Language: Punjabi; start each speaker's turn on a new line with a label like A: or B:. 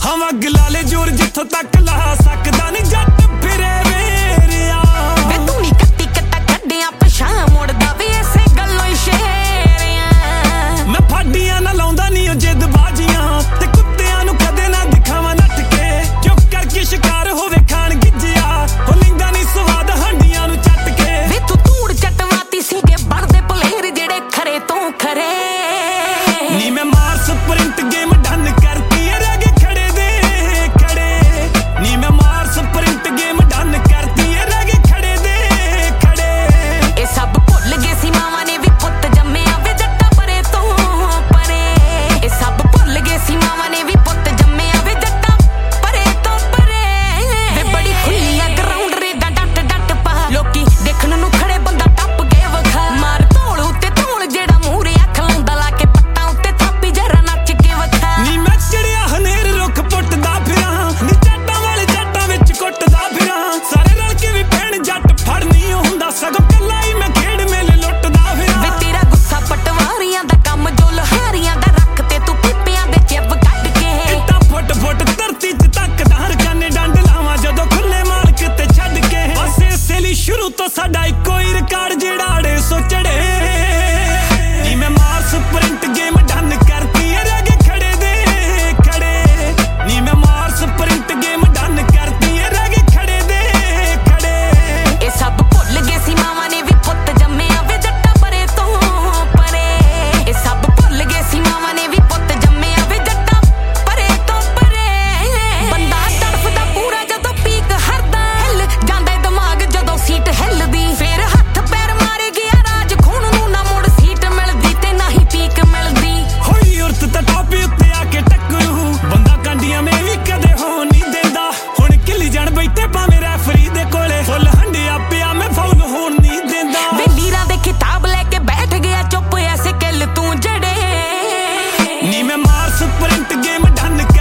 A: ਹਵਾ ਗਲਾਲੇ ਜੋਰ ਜਿੱਥੋਂ ਤੱਕ ਲਾ ਸਕਦਾ ਨਹੀਂ ਜੱਟ ਫਿਰੇ ਵੇਰਿਆ
B: ਵੇ ਤੂੰ ਨੀ ਕੱਟੀ ਕੱਟਾ ਕੱਢਿਆ ਪਛਾਂ ਮੁੜਦਾ ਵੀ ਇਸੇ ਗੱਲੋਂ ਹੀ ਸ਼ੇਰਿਆ
A: ਮੈਂ ਫਾਡੀਆਂ ਨਾ ਲਾਉਂਦਾ ਨਹੀਂ ਉਹ ਜਿੱਦ ਬਾਜੀਆਂ ਤੇ ਕੁੱਤਿਆਂ ਨੂੰ ਕਦੇ ਨਾ ਦਿਖਾਵਾਂ ਨੱਠ ਕੇ ਕਿਉਂ ਕਰਕੇ ਸ਼ਿਕਾਰ ਹੋਵੇ ਖਾਣ ਗਿੱਜਿਆ ਉਹ ਲਿੰਦਾ ਨਹੀਂ ਸਵਾਦ ਹਾਂਡੀਆਂ ਨੂੰ ਚੱਟ ਕੇ
B: ਵੇ ਤੂੰ ਧੂੜ ਚਟਵਾਤੀ ਸੀਗੇ ਬਣਦੇ ਪਲੇਰ ਜਿਹੜੇ ਖਰੇ ਤੋਂ ਖਰੇ
A: ਨੀ ਮੈਂ ਮਾਰ ਸਪ੍ਰਿੰਟ ਗੇਮ ਡਨ ਕਰਤੀ ਏ ਰਹਿ ਗਏ ਖੜੇ ਦੇ ਖੜੇ ਨੀ ਮੈਂ ਮਾਰ ਸਪ੍ਰਿੰਟ ਗੇਮ ਡਨ ਕਰਤੀ ਏ ਰਹਿ ਗਏ ਖੜੇ ਦੇ ਖੜੇ
B: ਇਹ ਸਭ ਭੁੱਲ ਗਏ ਸੀ ਮਾਵਾਂ ਨੇ ਵੀ ਪੁੱਤ ਜੰਮਿਆ ਵੇ ਜੱਟਾਂ ਪਰੇ ਤੋਂ ਪਰੇ ਇਹ ਸਭ ਭੁੱਲ ਗਏ ਸੀ ਮਾਵਾਂ ਨੇ ਵੀ ਪੁੱਤ ਜੰਮਿਆ ਵੇ ਜੱਟਾਂ ਪਰੇ ਤੋਂ ਪਰੇ ਵੇ ਬੜੀ ਖੁੱਲੀ ਆ ਗਰਾਊਂਡ ਰੇਡਾਂ ਡੱਟ ਡੱਟ ਪਾ ਲੋਕੀ ਦੇਖਣ ਨੂੰ ਖੜੇ ਬੰਦਾ ਟੱਪ ਕੇ ਵਖਾ ਮਾਰ ਧੌਲ ਉੱਤੇ ਧੌਲ ਜਿਹੜਾ ਮੂਹਰੇ ਅੱਖ ਲਾਉਂਦਾ ਲਾ ਕੇ ਪੱਟਾਂ ਉੱਤੇ ਥਾਪੀ ਜਰਾ ਨੱਚ ਕੇ ਵਖਾ
A: ਨੀ ਮੈਂ ਚੜਿਆ ਹਨੇਰ ਰੁੱਖ ਪੁੱਟਦਾ ਫਿਰਾਂ ਨੀ ਜੱਟਾਂ ਵਾਲੇ ਜੱਟਾਂ ਵਿੱਚ ਕੁੱਟਦਾ ਫਿਰਾਂ ਸਾਰੇ ਰਲ ਕੇ ਵੀ ਭੈਣ ਜੱਟ ਫੜ ਨਹੀਂ ਹੁੰਦਾ ਸਗੋਂ ਕੱਲਾ ਹੀ ਮੈਂ ਖੇਡ ਮੇਲੇ ਲੁੱਟਦਾ
B: ਵੇ
A: ਫਿਰਾਂ
B: ਤੇਰਾ ਗੁੱਸਾ ਪਟਵਾਰੀਆਂ ਦਾ ਕੰਮ ਜੋ ਲਹਾਰੀਆਂ ਦਾ ਰੱਖ ਤੇ ਤੂੰ ਪੀਪਿਆਂ ਦੇ ਚਿੱਬ ਕੱਢ ਕੇ
A: ਇੱਟਾਂ ਫੁੱਟ ਫੁੱਟ ਧਰਤੀ 'ਚ ਤੱਕਦਾ ਰਕਾਨੇ ਡੰਡ ਲਾਵਾਂ ਜਦੋਂ ਖੁੱਲੇ ਮਾਲਕ ਤੇ ਛੱਡ ਕੇ ਬਸ ਇਸੇ ਲਈ ਸ਼ੁਰੂ ਤੋਂ ਸਾਡਾ ਇੱਕੋ ਹੀ ਰਿਕਾਰਡ ਜਿਹੜਾ ਅੜੇ ਸੋ ਚੜੇ ਨੀ ਮੈਂ ਮਾਰ ਸਪ੍ਰਿੰਟ ਗੇਮ ਡਨ ਕਰਤੀ ਏ ਰਹਿ ਗਏ ਖੜੇ ਦੇ ਖੜੇ ਨੀ ਮੈਂ ਮਾਰ ਸਪ੍ਰਿੰਟ ਗੇਮ ਡਨ ਕਰਤੀ ਏ ਰਹਿ ਗਏ ਖੜੇ ਦੇ ਖੜੇ
B: ਇਹ ਸਭ ਭੁੱਲ ਗਏ ਸੀ ਮਾਵਾਂ ਨੇ ਵੀ ਪੁੱਤ ਜੰਮਿਆ ਵੇ ਜੱਟਾਂ ਪਰੇ ਤੋਂ ਪਰੇ ਇਹ ਸਭ ਭੁੱਲ ਗਏ ਸੀ ਮਾਵਾਂ ਨੇ ਵੀ ਪੁੱਤ ਜੰਮਿਆ ਵੇ ਜੱਟਾਂ ਪਰੇ ਤੋਂ ਪਰੇ ਬੰਦਾ ਤੜਫਦਾ ਪੂਰਾ ਜਦੋਂ ਪੀਕ ਹਰਦਾ ਹਿੱਲ ਜਾਂਦਾ ਦਿਮਾਗ ਜਦੋਂ ਸੀਟ ਹਿੱਲਦੀ ਫੇਰ ਹੱਥ ਪੈਰ ਮਾਰੇ ਗਿਆ ਰਾਜ ਖੂਨ ਨੂੰ ਨਾ ਮੁੜ ਸੀਟ ਮਿਲਦੀ ਤੇ ਨਾ ਹੀ ਪੀਕ ਮਿਲਦੀ
A: ਹੋਈ ਉਰਤ ਤਾਂ ਟਾਪੀ ਉੱਤੇ ਆ ਕੇ ਟੱਕਰੂ ਬੰਦਾ ਕਾਂਡੀਆਂ ਮੈਂ ਵੀ ਕਦੇ ਹੋ ਨਹੀਂ ਦਿੰਦਾ ਹੁਣ ਕਿੱਲੀ ਜਾਣ ਬੈਠੇ ਭਾਵੇਂ ਰੈਫਰੀ ਦੇ ਕੋਲੇ ਫੁੱਲ ਹੰਡਿਆ ਪਿਆ ਮੈਂ ਫਾਉਲ ਹੋਣ ਨਹੀਂ ਦਿੰਦਾ
B: ਵੇ ਲੀਰਾਂ ਦੇ ਕਿਤਾਬ ਲੈ ਕੇ ਬੈਠ ਗਿਆ ਚੁੱਪ ਐਸੇ ਕਿੱਲ ਤੂੰ ਜੜੇ
A: ਨੀ ਮੈਂ ਮਾਰ ਸਪ੍ਰਿੰਟ ਗੇਮ ਡਨ